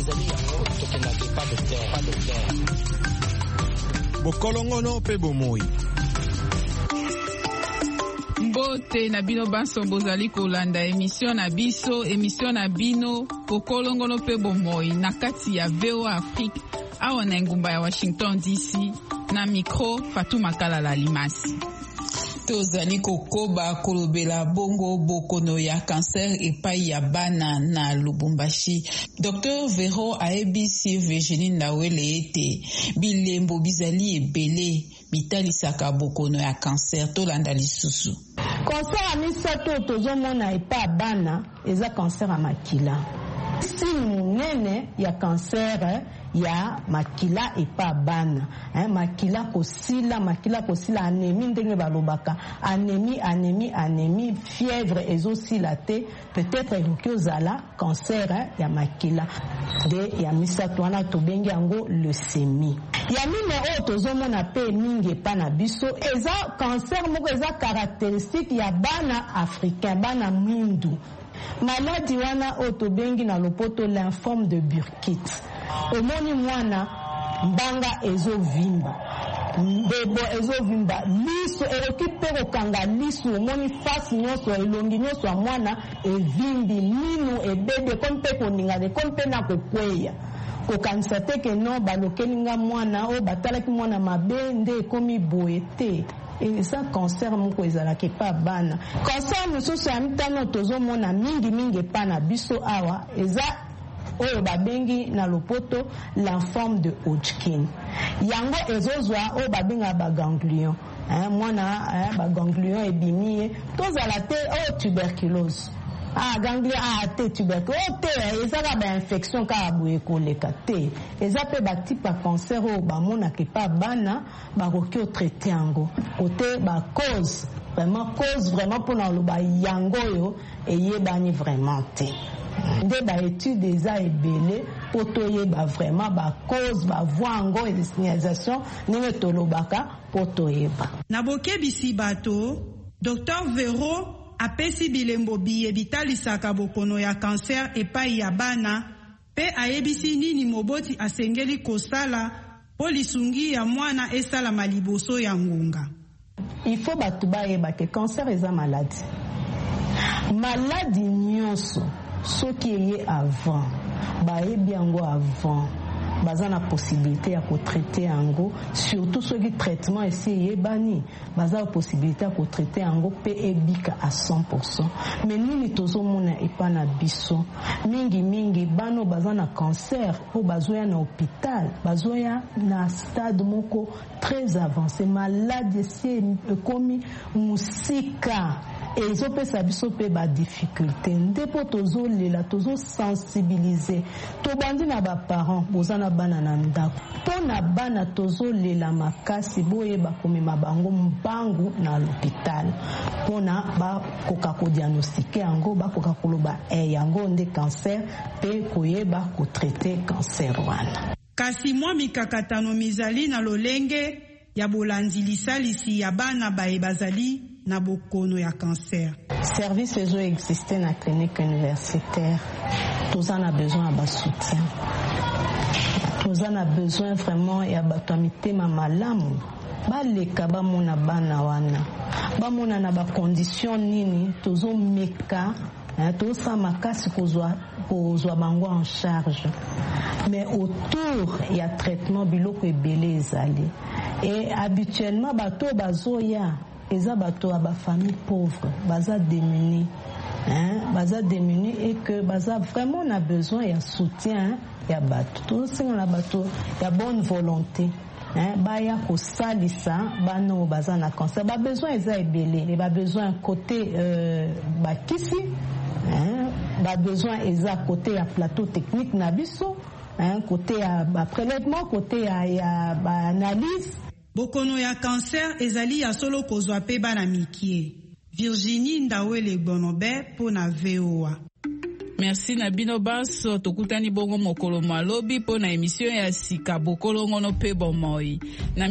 Bokolongono pe bomoi. Mbote na bino banso bozali kolanda emission na biso, emission na bino Bokolongono pe bomoi na kati ya VOA Afrique awa na ngumba ya Washington DC, na micro Fatuma Kalala Limasi. Tozali kokoba kolobela bongo bokono ya cancer epai ya bana na Lubumbashi. Dr Vero aebisi Virginie Ndawele ete bilembo bizali ebele bitalisaka bokono ya cancer. Tolanda lisusu. Cancer a misato tozomona epai bana eza cancer ya makila. Si munene ya cancer ya makila epa bana, makila kosila anémie ndenge balobaka, anémie, fièvre ezosila te, peut-être eloki ozala cancer ya makila de ya misato wana tobengi yango leucémie. Ya mine oyo tozomona pe mingi epa na biso eza cancer moko eza caractéristique ya bana africain, bana mwindu. Maladie wana otobengi na lopoto lymphome de Burkitt. Omoni mwana mbanga ezovimba, mbebo ezovimba, liso eloki pe kokanga liso, omoni fasi nyonso elongi nyonso ya mwana evimbi, minu ebebe kompe koningane kompe na kokweya. Kokanisa te ke no balokelinga mwana o batalaki mwana mabe nde ekomi boye te. Eza cancer moko ezalaki pa bana. Cancer mosusu ya mitano tozomona mingi epa na biso awa eza oyo babengi na lopoto lymphome de Hodgkin. Yango ezozwa oyo babenga baganglion. Mwana baganglion ebimi tozala te oyo tuberculose. Ganglion te tuberculose te ezaka ba infection ka boye koleka te. Eza pe ba type ya cancer oyo bamonaka pa bana bakoki o traiter yango. Kote ba cause vraiment pour na loba yango yo eyebani vraiment te. Nde ba étude eza ebele po toyeba vraiment ba cause ba voango et signalisation ndenge tolobaka po toyeba. Na bokebisi bato, Dr Vero apesi bilembo biye bitalisaka bokono ya cancer epai ya bana, pe ayebisi nini moboti asengeli kosala po lisungi ya mwana esalama liboso ya ngonga. Il faut batu bayeba ke cancer eza maladie. Maladie nyonso soki eye avant, bayebi yango avant, baza na possibilité ya kotraiter yango, surtout soki traitement esi eyebani, baza na possibilité ya kotraiter yango pe ebika à 100%. Mais nini tozomona epa na biso, mingi bano baza na cancer o bazoya na hôpital, bazoya na stade moko très avancé, maladie si ekomi musika ezopesa biso pe ba difficulté ndepo tozolela tozosensibiliser tobandi na ba parents bozana bana na ndako pona bana tozolela makasi boyeba komema bango mbangu na l'hôpital pona bakoka kodiagnostiquer yango bakoka koloba yango nde cancer pe koyeba kotraiter cancer wana. Kasi mwa mikakatano mizali na lolenge ya bolandi lisalisi ya bana baye bazali na bokono ya cancer. Service ezo existe na clinique universitaire. Tozana besoin ya soutien. Tozana besoin vraiment ya bato mitema malamu. Baleka bamona bana wana. Bamona na ba condition nini tozo meka toza makasi kozwa bango en charge. Mais autour ya traitement biloko ebele ezali. Et habituellement bato bazoya eza bato ya ba famille pauvre, baza démunis. Baza démunis et que baza vraiment na besoin ya soutien ya bato. Tout ça na bato ya bonne volonté. Baya kosalisa bano baza na cancer. Ba besoin eza ebele, ba besoin côté bakisi, ba besoin eza côté ya plateau technique na biso, côté ya ba prélèvement, côté ya ba analyse. Bokono ya cancer ezali ya solo kozwa pe bana mikie. Virginie Ndawele Bonobe pona VOA. Merci na bino banso tokutani bongo mokolo malobi pona émission ya sika Bokolongono pe bomoi. Na